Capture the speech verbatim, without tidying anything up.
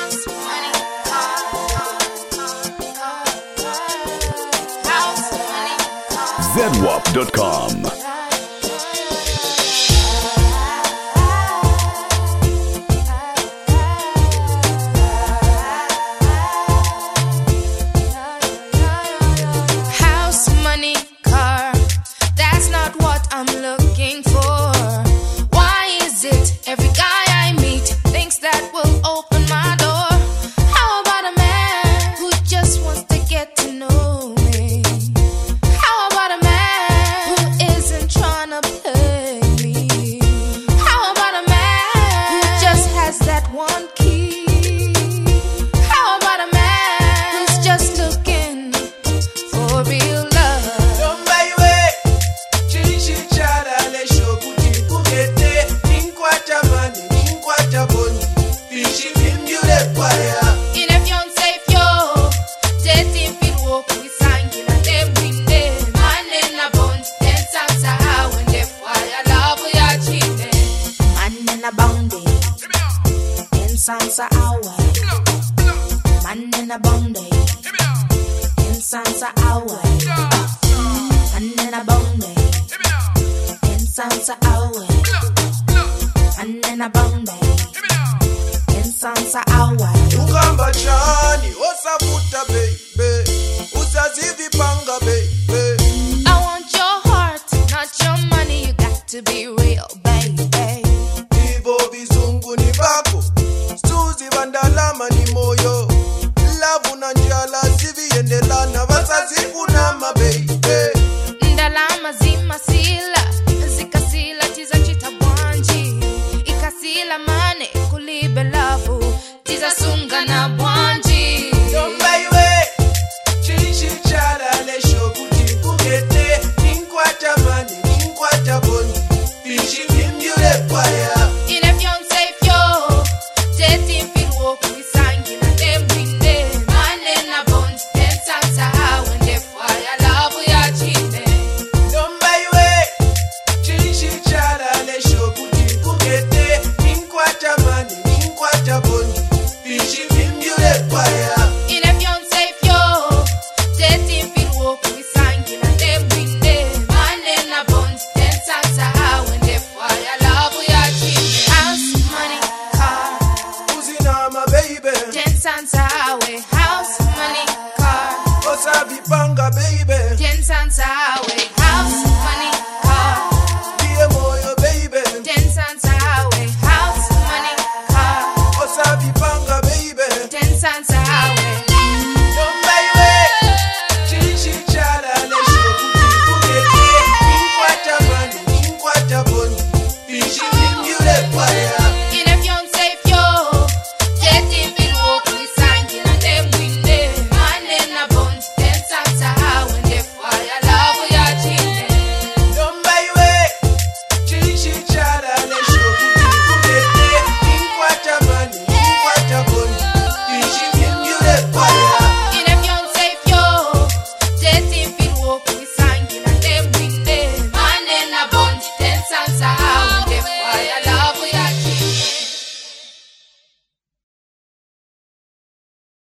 House money, car, car, car, car. House money, car. Z W A P dot com. I'm looking for. Why is it every guy I meet thinks that will open my door? How about a man who just wants to get to know me? How about a man who isn't trying to play me? How about a man who just has that one key? How about a man who's just looking for real love? Sansa awe, man in a bonde. In Sansa awe, man in a bonde. In Sansa awe, man in a bonde. In Sansa awe. Ukamba chani, osafuta baby, usazivi panga baby. I want your heart, not your money. You got to be real, baby. Ivo bizungu ni bako. Vandalama ni moyo Lavu na njala sivi yendelana Vasazifu na mabebe Ndalama zima sila Zika sila tiza chita bwanji Ika sila mane kulibe lavu Tiza sunga na bwanji Yombaiwe Chishi chara le shokuti kugete Ninkwata mani, ninkwata boni Fishi mimyure kwaya House money, car. Osabi panga baby. Ten Sansa away. House money, car. Be moyo baby. Ten Sansa away. House money, car. Osabi panga baby. Ten Sansa away.